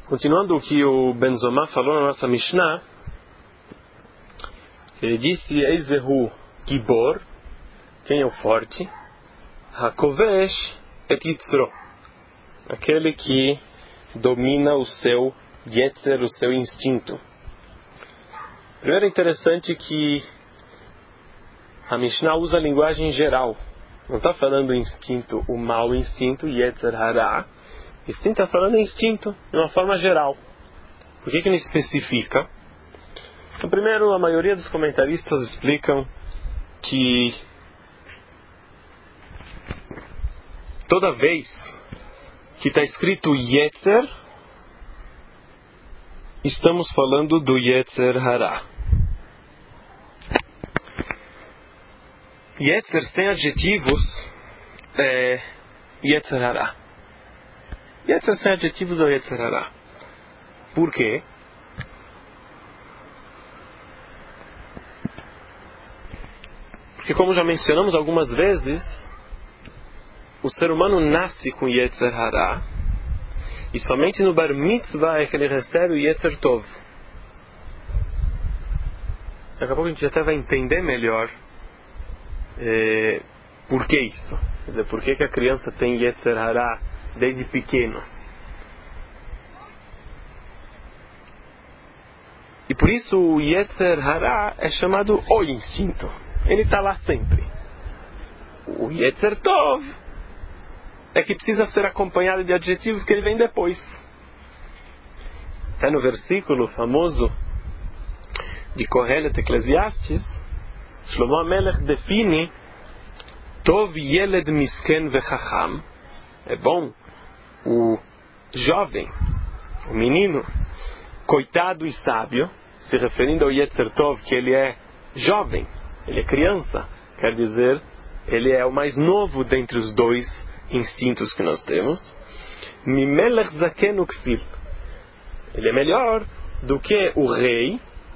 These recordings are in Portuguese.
Continuando o que o Ben Zoma falou na nossa Mishnah, ele disse: Eizehu Gibor, quem é o forte? Hakovesh et Yitzro, aquele que domina o seu Yetzer, o seu instinto. Primeiro é interessante que a Mishnah usa a linguagem geral. Não está falando instinto, o mau instinto, Yetzer Hara. E sim está falando instinto, de uma forma geral. Por que não especifica? Então, primeiro, a maioria dos comentaristas explicam que toda vez que está escrito Yetzer, estamos falando do Yetzer Hara. Yetzer sem adjetivos é Yetzer Hara. Yetzer sem adjetivos é Yetzer Hara. Por quê? Porque, como já mencionamos algumas vezes, o ser humano nasce com Yetzer Hara e somente no Bar Mitzvah é que ele recebe o Yetzer Tov. Daqui a pouco a gente até vai entender melhor por que isso. Quer dizer, por que a criança tem Yetzer Hara desde pequeno. E por isso o Yetzer Hara é chamado o instinto. Ele está lá sempre. O Yetzer Tov é que precisa ser acompanhado de adjetivos que ele vem depois. Até no versículo famoso de Kohelet Eclesiastes, Shlomo HaMelech define Tov Yeled Misken Vechacham. É bom o jovem, o menino, coitado e sábio, se referindo ao Yetzer Tov, que ele é jovem, ele é criança, quer dizer, ele é o mais novo dentre os dois instintos que nós temos. Mimelech Zaken Uksil, ele é melhor do que o rei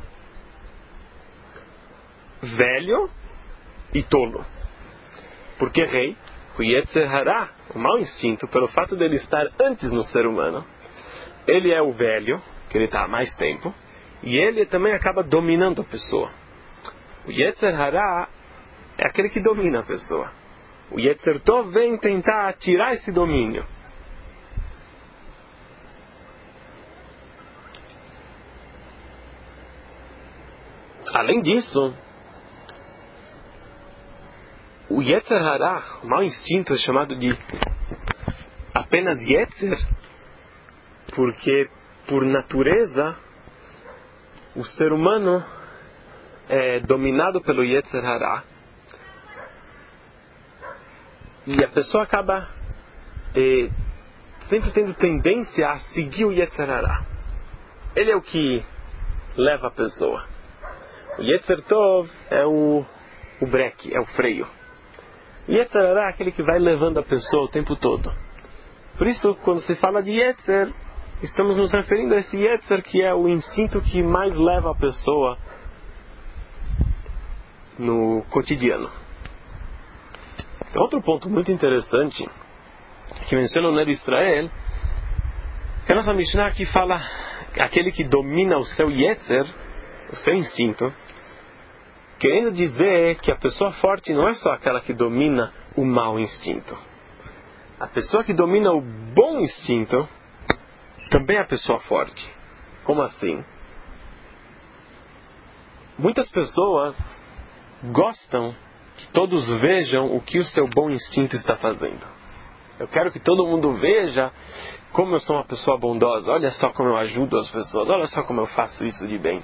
velho e tolo. Porque rei, o Yetzer Hara, o mau instinto, pelo fato dele estar antes no ser humano, ele é o velho, que ele está há mais tempo, e ele também acaba dominando a pessoa. O Yetzer Hara é aquele que domina a pessoa. O Yetzer Tov vem tentar tirar esse domínio. Além disso, o Yetzer Hara, o mau instinto, é chamado de apenas Yetzer, porque, por natureza, o ser humano é dominado pelo Yetzer Hara. E a pessoa acaba sempre tendo tendência a seguir o Yetzer Hara. Ele é o que leva a pessoa. O Yetzer Tov é o breque, é o freio. O Yetzer Hara é aquele que vai levando a pessoa o tempo todo. Por isso, quando se fala de Yetzer, estamos nos referindo a esse Yetzer, que é o instinto que mais leva a pessoa no cotidiano. Outro ponto muito interessante que menciona o Ner Israel, que a nossa Mishnah aqui fala aquele que domina o seu Yetzer, o seu instinto, querendo dizer que a pessoa forte não é só aquela que domina o mau instinto. A pessoa que domina o bom instinto também é a pessoa forte. Como assim? Muitas pessoas gostam que todos vejam o que o seu bom instinto está fazendo. Eu quero que todo mundo veja como eu sou uma pessoa bondosa. Olha só como eu ajudo as pessoas. Olha só como eu faço isso de bem.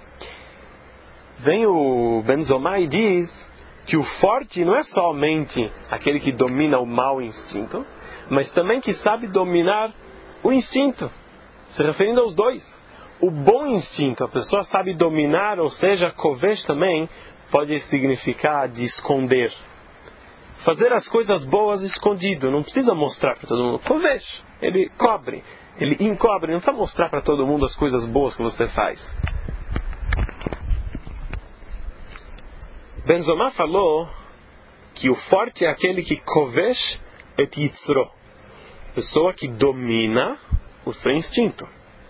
Vem o Ben Zoma e diz que o forte não é somente aquele que domina o mau instinto, mas também que sabe dominar o instinto. Se referindo aos dois. O bom instinto, a pessoa sabe dominar, ou seja, kovesh também pode significar de esconder. Fazer as coisas boas escondido, não precisa mostrar para todo mundo. Kovesh, ele cobre, ele encobre, não precisa mostrar para todo mundo as coisas boas que você faz. Ben Zoma falou que o forte é aquele que kovesh et yitzro, pessoa que domina o seu instinto.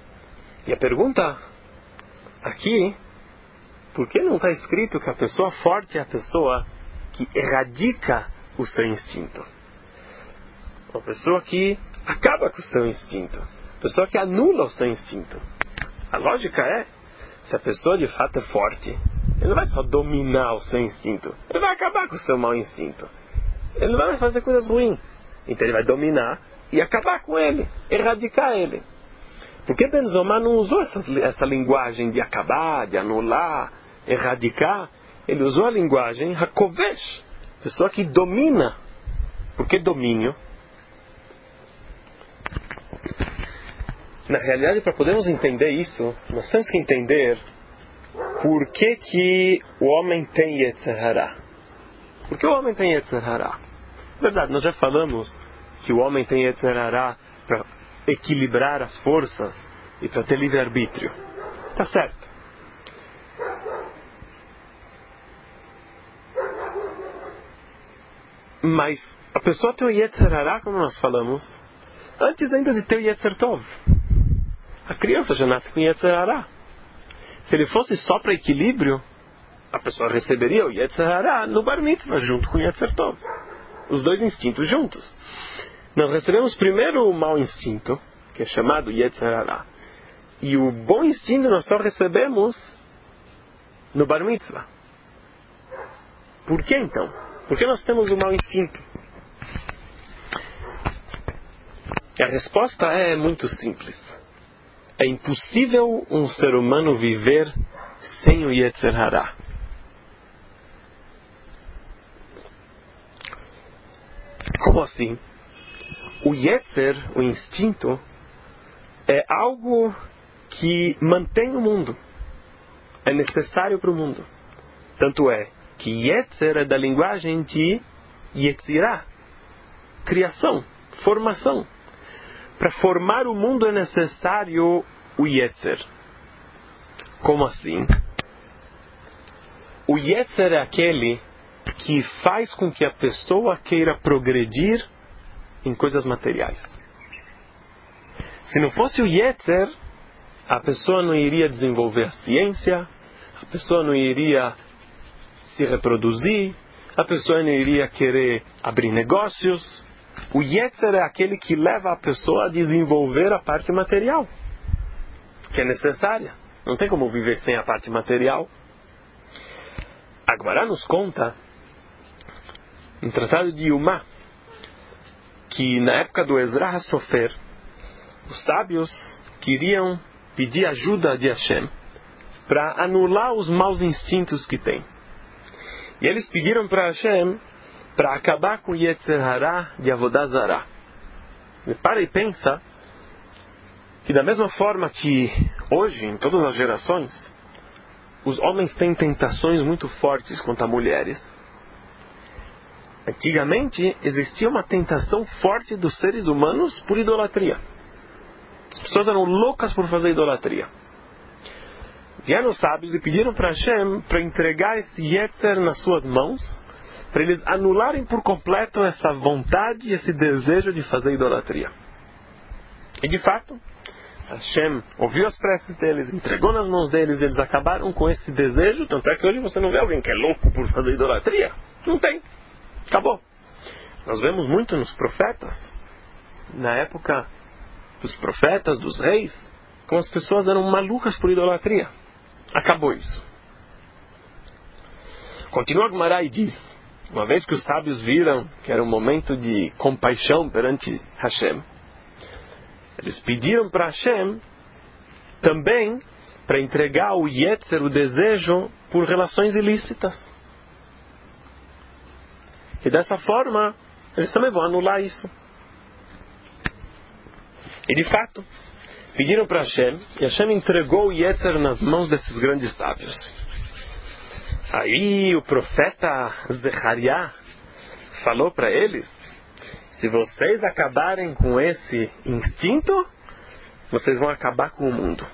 E a pergunta aqui, por que não está escrito que a pessoa forte é a pessoa que erradica o seu instinto? Uma pessoa que acaba com o seu instinto. Uma pessoa que anula o seu instinto. A lógica é, se a pessoa de fato é forte, ele não vai só dominar o seu instinto. Ele vai acabar com o seu mau instinto. Ele não vai fazer coisas ruins. Então ele vai dominar e acabar com ele. Erradicar ele. Por que Ben Zomar não usou essa linguagem de acabar, de anular, erradicar? Ele usou a linguagem Hakovesh. Pessoa que domina. Por que domínio? Na realidade, para podermos entender isso, nós temos que entender por que o homem tem Yetzer Hara. Por que o homem tem Yetzer Hara? Verdade, nós já falamos que o homem tem Yetzer Hara para equilibrar as forças e para ter livre-arbítrio. Tá certo. Mas a pessoa tem o Yetzer Hara, como nós falamos, antes ainda de ter o Yetzer Tov. A criança já nasce com Yetzer Hara. Se ele fosse só para equilíbrio, a pessoa receberia o Yetzer Hara no Bar Mitzvah junto com o Yetzer Tov. Os dois instintos juntos. Nós recebemos primeiro o mau instinto, que é chamado Yetzer Hara. E o bom instinto nós só recebemos no Bar Mitzvah. Por que então? Por que nós temos o mau instinto? A resposta é muito simples. É impossível um ser humano viver sem o Yetzer Hara. Como assim? O Yetzer, o instinto, é algo que mantém o mundo. É necessário para o mundo. Tanto é que Yetzer é da linguagem de Yetzirah, criação, formação. Para formar o mundo é necessário o Yetzer. Como assim? O Yetzer é aquele que faz com que a pessoa queira progredir em coisas materiais. Se não fosse o Yetzer, a pessoa não iria desenvolver a ciência, a pessoa não iria se reproduzir, a pessoa não iria querer abrir negócios. O Yetzer é aquele que leva a pessoa a desenvolver a parte material, que é necessária. Não tem como viver sem a parte material. A Gemara nos conta, no Tratado de Yumá, que na época do Ezra HaSofer, os sábios queriam pedir ajuda de Hashem para anular os maus instintos que têm. E eles pediram para Hashem para acabar com o Yetzer Hara de Avodah Zarah. E para e pensa que da mesma forma que hoje, em todas as gerações, os homens têm tentações muito fortes contra mulheres. Antigamente existia uma tentação forte dos seres humanos por idolatria. As pessoas eram loucas por fazer idolatria. Vieram os sábios e pediram para Hashem para entregar esse Yetzer nas suas mãos, para eles anularem por completo essa vontade e esse desejo de fazer idolatria. E de fato, Hashem ouviu as preces deles, entregou nas mãos deles, e eles acabaram com esse desejo. Tanto é que hoje você não vê alguém que é louco por fazer idolatria. Não tem. Acabou. Nós vemos muito nos profetas, na época dos profetas, dos reis, como as pessoas eram malucas por idolatria. Acabou isso. Continua a Gemara e diz, uma vez que os sábios viram que era um momento de compaixão perante Hashem, eles pediram para Hashem também para entregar o Yetzer, o desejo, por relações ilícitas. E dessa forma, eles também vão anular isso. E de fato, pediram para Hashem, e Hashem entregou o Yetzer nas mãos desses grandes sábios. Aí o profeta Zechariah falou para eles, se vocês acabarem com esse instinto, vocês vão acabar com o mundo.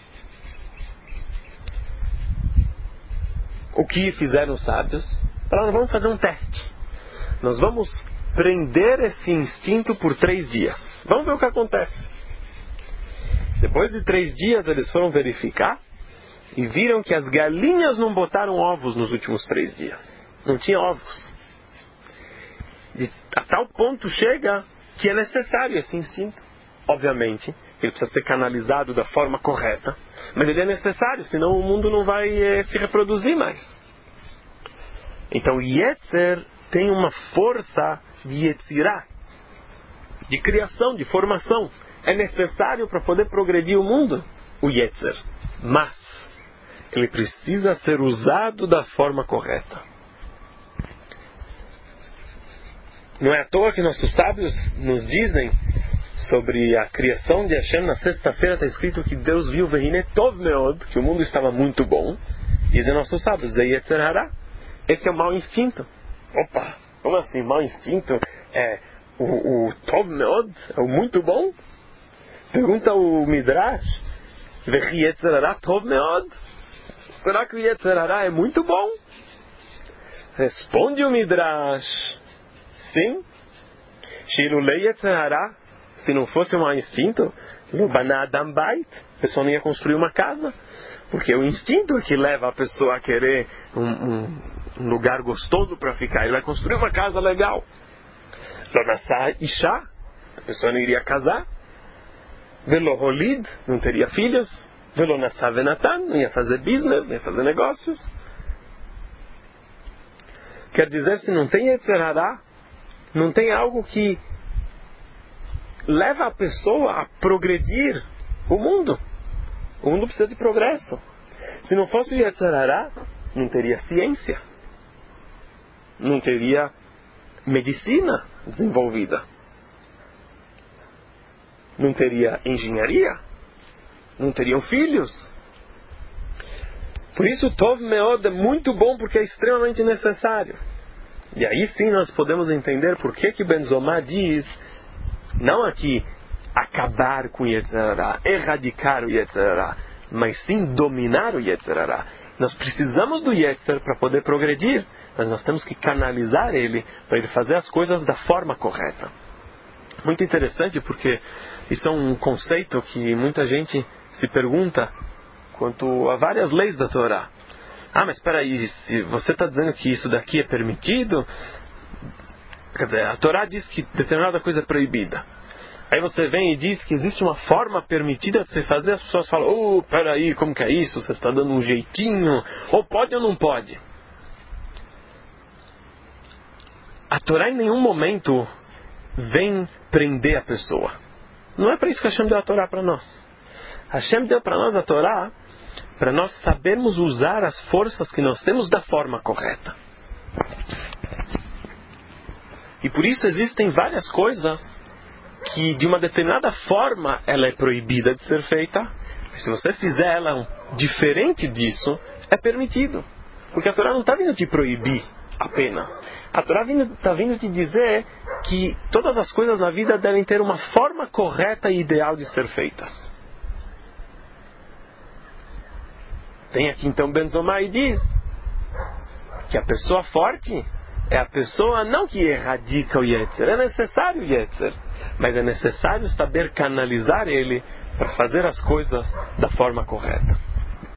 O que fizeram os sábios? Falaram, vamos fazer um teste. Nós vamos prender esse instinto por 3 dias. Vamos ver o que acontece. Depois de 3 dias eles foram verificar e viram que as galinhas não botaram ovos nos últimos 3 dias. Não tinha ovos. A tal ponto chega que é necessário esse instinto. Obviamente, ele precisa ser canalizado da forma correta, mas ele é necessário, senão o mundo não vai se reproduzir mais. Então, Yetzer tem uma força de Yetzirah, de criação, de formação. É necessário para poder progredir o mundo, o Yetzer. Mas ele precisa ser usado da forma correta. Não é à toa que nossos sábios nos dizem sobre a criação de Hashem. Na sexta-feira está escrito que Deus viu Vehine Tov Meod, que o mundo estava muito bom. Dizem nossos sábios, Yetzer Hara. Esse é o mau instinto. Opa, como assim, mau instinto? É o Tov Meod, é o muito bom? Pergunta o Midrash, Vehi Yetzer Hara Tov Meod? Será que o Yetzer Hara é muito bom? Responde o Midrash, sim. Shilulei Yetzer Hara, se não fosse um mau instinto, Lo Bana Adam Bait, a pessoa não ia construir uma casa. Porque o instinto é que leva a pessoa a querer um lugar gostoso para ficar. Ele vai construir uma casa legal. Lo Nassah Isha, a pessoa não iria casar. Velo Holid, não teria filhos. Velo Nassah Venatan, não ia fazer business, não ia fazer negócios. Quer dizer, se não tem Yetzer Hara, não tem algo que leva a pessoa a progredir o mundo. O mundo precisa de progresso. Se não fosse o Yetzer Hara, não teria ciência. Não teria medicina desenvolvida. Não teria engenharia. Não teriam filhos. Por isso o Tov Meod é muito bom, porque é extremamente necessário. E aí sim nós podemos entender por que Ben Zomá diz, não aqui acabar com o Yetzer Hara, erradicar o Yetzer Hara, mas sim dominar o Yetzer Hara. Nós precisamos do Yetzer para poder progredir, mas nós temos que canalizar ele para ele fazer as coisas da forma correta. Muito interessante, porque isso é um conceito que muita gente se pergunta quanto a várias leis da Torá. Ah, mas espera aí, se você está dizendo que isso daqui é permitido, quer dizer, a Torá diz que determinada coisa é proibida. Aí você vem e diz que existe uma forma permitida de você fazer, as pessoas falam, peraí, como que é isso? Você está dando um jeitinho? Ou pode ou não pode? A Torá em nenhum momento vem prender a pessoa. Não é para isso que Hashem deu a Torá para nós. Hashem deu para nós a Torá para nós sabermos usar as forças que nós temos da forma correta. E por isso existem várias coisas que de uma determinada forma ela é proibida de ser feita. E se você fizer ela diferente disso, é permitido. Porque a Torá não está vindo te proibir apenas. A Torá está vindo te dizer que todas as coisas na vida devem ter uma forma correta e ideal de ser feitas. Tem aqui então Ben Zomá e diz que a pessoa forte é a pessoa não que erradica o Yetzer. É necessário o Yetzer, mas é necessário saber canalizar ele para fazer as coisas da forma correta.